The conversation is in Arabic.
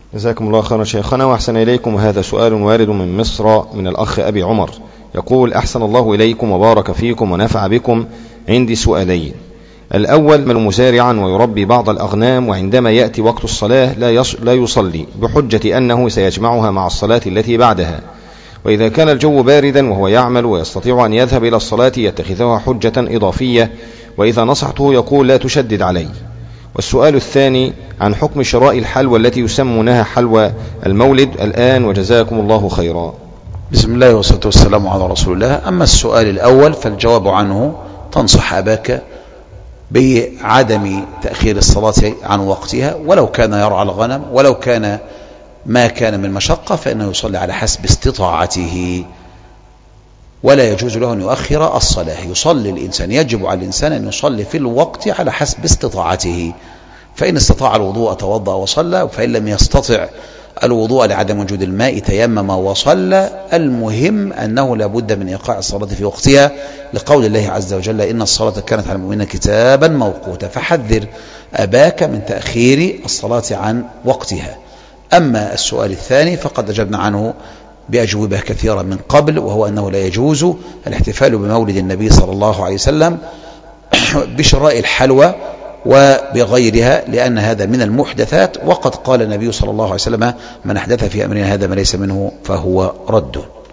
جزاكم الله خيرا شيخنا وأحسن إليكم. وهذا سؤال وارد من مصر من الأخ أبي عمر، يقول: أحسن الله إليكم وبارك فيكم ونفع بكم. عندي سؤالين. الأول: من مزارعا ويربي بعض الأغنام، وعندما يأتي وقت الصلاة لا يصلي بحجة أنه سيجمعها مع الصلاة التي بعدها، وإذا كان الجو باردا وهو يعمل ويستطيع أن يذهب إلى الصلاة يتخذها حجة إضافية، وإذا نصحته يقول: لا تشدد علي. والسؤال الثاني: عن حكم شراء الحلوى التي يسمونها حلوى المولد الآن، وجزاكم الله خيرا. بسم الله والصلاة والسلام على رسول الله. أما السؤال الأول فالجواب عنه: تنصح أباك بعدم تأخير الصلاة عن وقتها، ولو كان يرعى الغنم، ولو كان ما كان من مشقة فإنه يصلي على حسب استطاعته، ولا يجوز له أن يؤخر الصلاة. يصلي الإنسان، يجب على الإنسان أن يصلي في الوقت على حسب استطاعته، فإن استطاع الوضوء توضأ وصلى، فإن لم يستطع الوضوء لعدم وجود الماء تيمم وصلى. المهم أنه لا بد من إيقاع الصلاة في وقتها، لقول الله عز وجل: إن الصلاة كانت على المؤمنين كتابا موقوتا. فحذر أباك من تأخير الصلاة عن وقتها. أما السؤال الثاني فقد أجبنا عنه بأجوبة كثيرة من قبل، وهو أنه لا يجوز الاحتفال بمولد النبي صلى الله عليه وسلم بشراء الحلوى وبغيرها، لأن هذا من المحدثات، وقد قال النبي صلى الله عليه وسلم: من أحدث في أمرنا هذا ما ليس منه فهو رد.